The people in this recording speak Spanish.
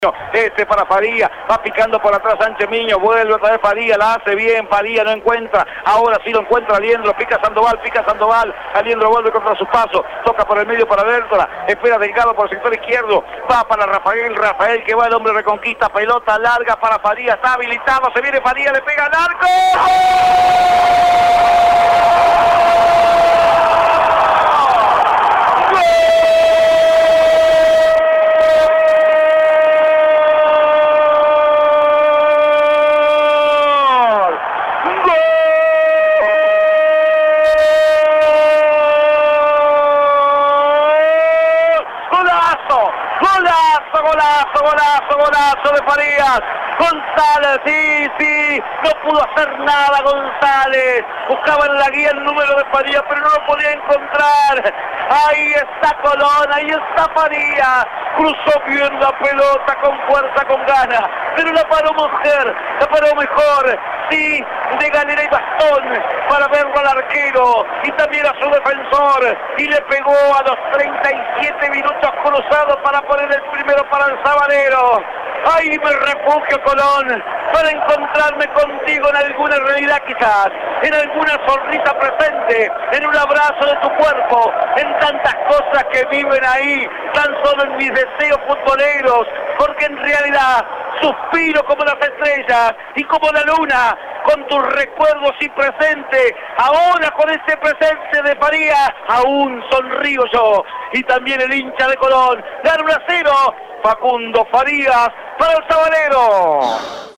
Para Faría, va picando por atrás Sánchez Miño, vuelve otra vez Faría, la hace bien, Faría no encuentra, ahora sí lo encuentra Aliendro, pica Sandoval, Aliendro vuelve contra sus pasos, toca por el medio para Bertola, espera Delgado por el sector izquierdo, va para Rafael que va, el hombre reconquista, pelota larga para Faría, está habilitado, se viene Faría, le pega al arco. Golazo de Farías. González, sí, no pudo hacer nada González, buscaba en la guía el número de Farías, pero no lo podía encontrar. Ahí está Colón, ahí está Farías, cruzó bien la pelota con fuerza, con ganas, pero la paró mejor, sí, de galera y bastón para verlo al arquero y también a su defensor, y le pegó a los 37 minutos cruzados para poner el primero para el Sabanero. Ahí me refugio, Colón, para encontrarme contigo en alguna realidad quizás, en alguna sonrisa presente, en un abrazo de tu cuerpo, en tantas cosas que viven ahí, tan solo en mis deseos futboleros, porque en realidad suspiro como las estrellas y como la luna, con tus recuerdos y presente. Ahora con ese presente de Farías, aún sonrío yo, y también el hincha de Colón. Gana 1-0, Facundo Farías para el Sabanero.